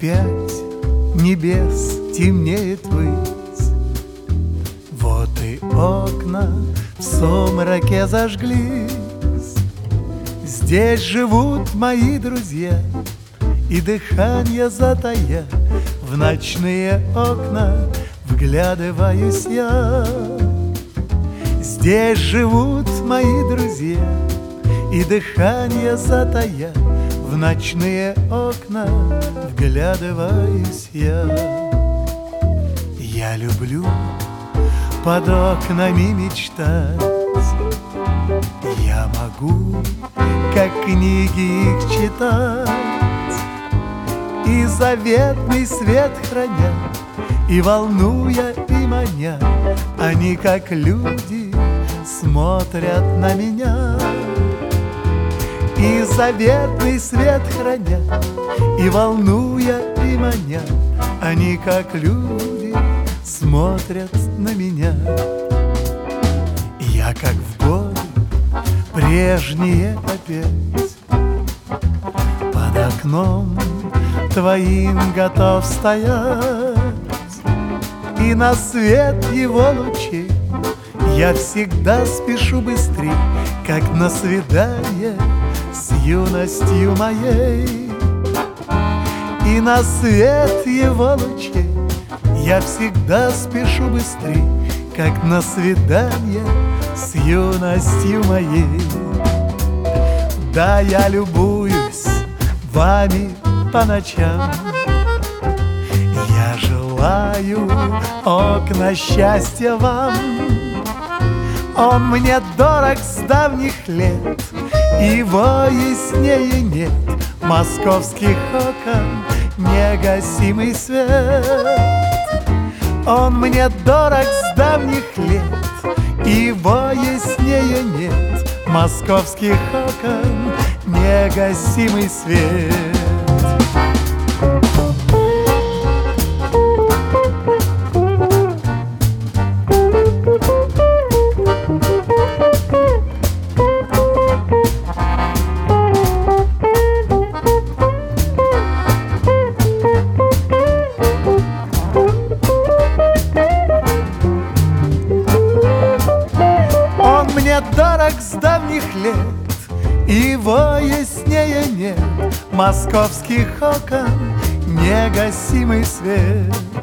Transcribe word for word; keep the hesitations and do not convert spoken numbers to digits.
опять небес темнеет высь. Вот и окна в сумраке зажглись. Здесь живут мои друзья, и дыхание затая, в ночные окна вглядываюсь я. Здесь живут мои друзья, и дыхание затая, в ночные окна вглядываюсь я. Я люблю под окнами мечтать. Я могу, как книги их читать, и заветный свет храня, и волнуя, и маня, они, как люди, смотрят на меня. И заветный свет храня, и волнуя, и маня, они, как люди, смотрят на меня. Я, как в годы прежние опять, под окном твоим готов стоять, и на свет его лучей я всегда спешу быстрей, как на свидание с юностью моей. И на свет его лучей я всегда спешу быстрей, как на свидание с юностью моей. Да, я любуюсь вами по ночам. Я желаю окна счастья вам. Он мне дорог с давних лет, его яснее нет московских окон негасимый свет. Он мне дорог с давних лет, его яснее нет московских окон негасимый свет. Мне дорог с давних лет, его яснее нет московских окон негасимый свет.